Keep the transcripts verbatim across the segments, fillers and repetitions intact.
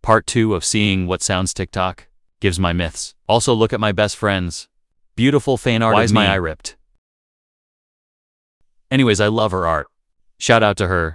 Part two of Seeing What Sounds TikTok gives my myths. Also look at my best friends. Beautiful fan art. Why is my eye ripped? Anyways, I love her art. Shout out to her.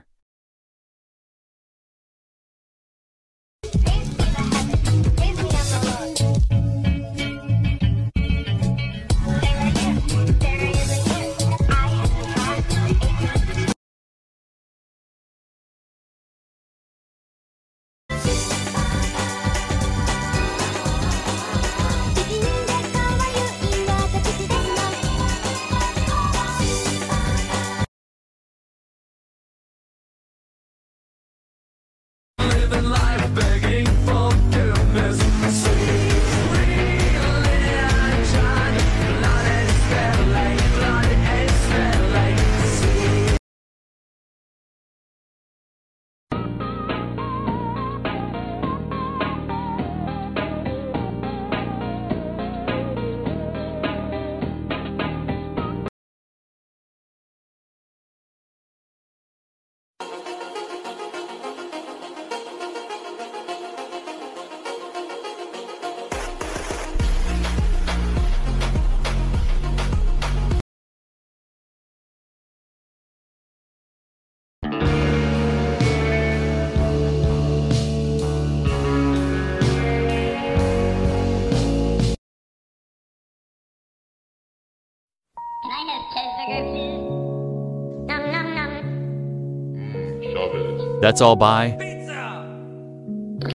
Can I have cheeseburger, please? Nom nom nom. Shove it. That's all, bye.